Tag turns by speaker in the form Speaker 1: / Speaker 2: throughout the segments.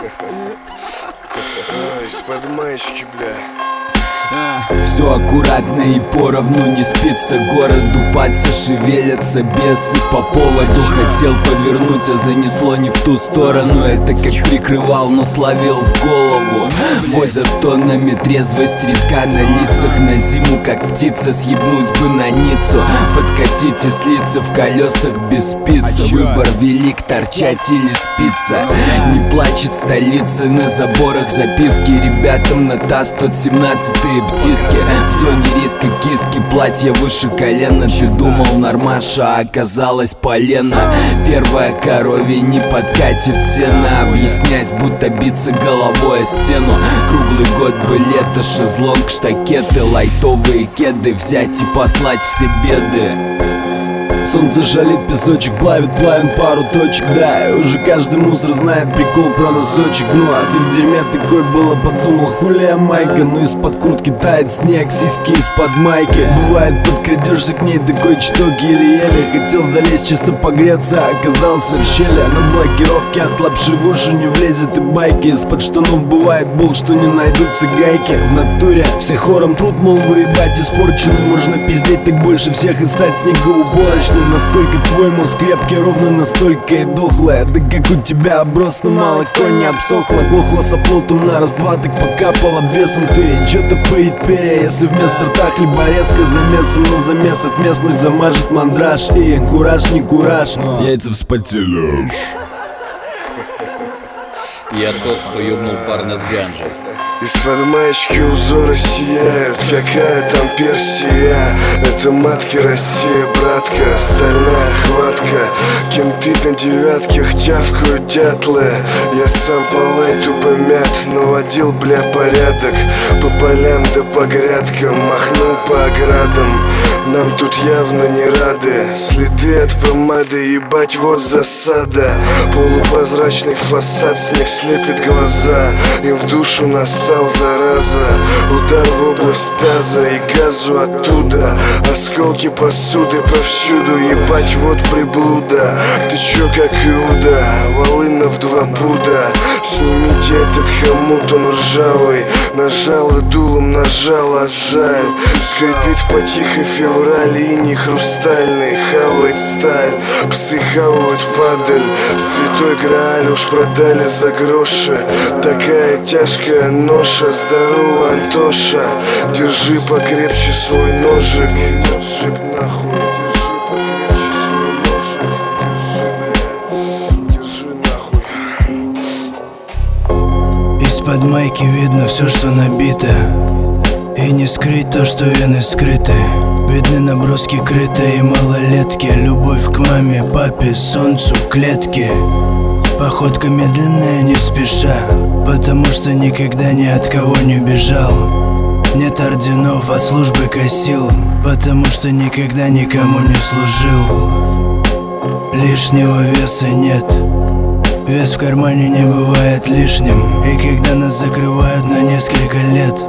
Speaker 1: Из-под маечки, бля.
Speaker 2: Все аккуратно и поровну, не спится городу, пальцы шевелятся, бесы по поводу. Хотел повернуть, а занесло не в ту сторону. Это как прикрывал, но словил в голову. Возят тоннами трезвость редка на лицах. На зиму, как птица, съебнуть бы на Ниццу. Подкатить и слиться в колесах без спицы. Выбор велик, торчать или спиться. Не плачет столица, на заборах записки ребятам на ТАСС 117-е птиски. В зоне риска киски, платье выше колена. Ты думал нормаша, а оказалось полено. Первая коровья не подкатит сено. Объяснять, будто биться головой о стену. Круглый год бы лето, шезлонг, штакеты, лайтовые кеды. Взять и послать все беды. Солнце жалит, песочек плавит, плавим пару точек. Да, и уже каждый мусор знает прикол про носочек. Ну а ты в дерьме такой было, подумал, хулия майка. Но из-под куртки тает снег, сиськи из-под майки. Бывает, подкрадешься к ней такой чуток еле-еле. Хотел залезть чисто погреться, оказался в щели. На блокировке от лапши в уши не влезет и байки. Из-под штанов бывает боль, что не найдутся гайки. В натуре все хором тут, мол, выебать испорченный. Можно пиздеть так больше всех и стать снегоуборочным. Насколько твой мозг крепкий, ровно настолько и дохлая. Да как у тебя оброс, но молоко не обсохло. Глохло соплотом на раз-два, так покапало бесом. Ты чё-то пырить перья, если вместо рта хлеборезка замесом. Но замес от местных замажет мандраж. И кураж не кураж, яйца вспотели.
Speaker 3: Я тот, кто ёбнул парня с ганжей.
Speaker 1: Из-под маечки узоры сияют, какая там Персия. Это матки Россия, братка, стальная хватка. Кенты на девятках тявкают дятлы. Я сам по лайту помят, наводил, бля, порядок. По полям да по грядкам, махнул по оградам. Нам тут явно не рады. Следы от помады, ебать, вот засада. Полупрозрачный фасад, снег слепит глаза. Им в душу нассал, зараза. Удар в область таза и газу оттуда. Осколки посуды повсюду, ебать, вот приблуда. Ты чё, как Иуда, волына в 2 пуда. Снимите этот хомут, он ржавый. Нажал и дулом нажал, а жаль. Скрипит по тихой феврале, иней хрустальный. Хавает сталь, псы хавают падаль. Святой Грааль уж продали за гроши. Такая тяжкая ноша, здорово, Антоша. Держи покрепче свой ножик. Ножик нахуй.
Speaker 4: Из-под майки видно все, что набито. И не скрыть то, что вены скрыты. Видны наброски крытые и малолетки. Любовь к маме, папе, солнцу, клетки. Походка медленная, не спеша. Потому что никогда ни от кого не бежал. Нет орденов, от службы косил. Потому что никогда никому не служил. Лишнего веса нет. Вес в кармане не бывает лишним. И когда нас закрывают на несколько лет,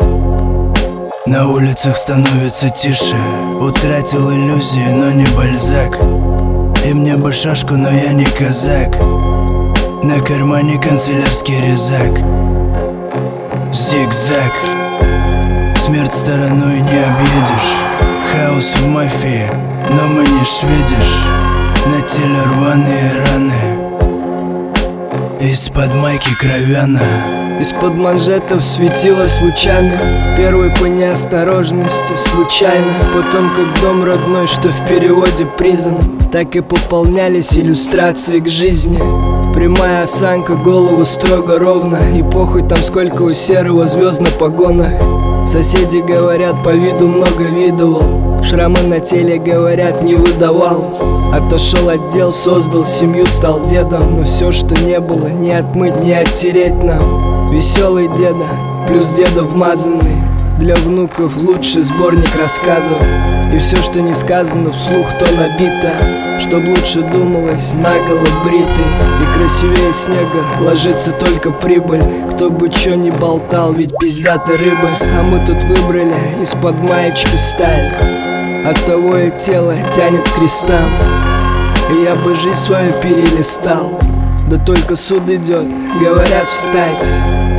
Speaker 4: на улицах становится тише. Утратил иллюзии, но не Бальзак. И мне бы шашку, но я не казак. На кармане канцелярский резак. Зигзаг. Смерть стороной не объедешь. Хаос в мафии, но мы не шведиш. На теле рваные раны. Из-под майки кровяна.
Speaker 5: Из-под манжетов светилось лучами. Первый по неосторожности, случайно. Потом как дом родной, что в переводе признан. Так и пополнялись иллюстрации к жизни. Прямая осанка, голову строго ровно. И похуй там сколько у серого звезд на погонах. Соседи говорят, по виду много видывал. Шрамы на теле, говорят, не выдавал. Отошел от дел, создал семью, стал дедом. Но все, что не было, не отмыть, не оттереть нам. Веселый деда, плюс деда вмазанный. Для внуков лучший сборник рассказов. И все, что не сказано вслух, то набито. Чтоб лучше думалось, наголо бритый. И красивее снега ложится только прибыль. Кто бы чё ни болтал, ведь пиздят и рыбы. А мы тут выбрали из-под маечки сталь. Оттого и тело тянет к крестам. И я бы жизнь свою перелистал. да только суд идет. Говорят встать,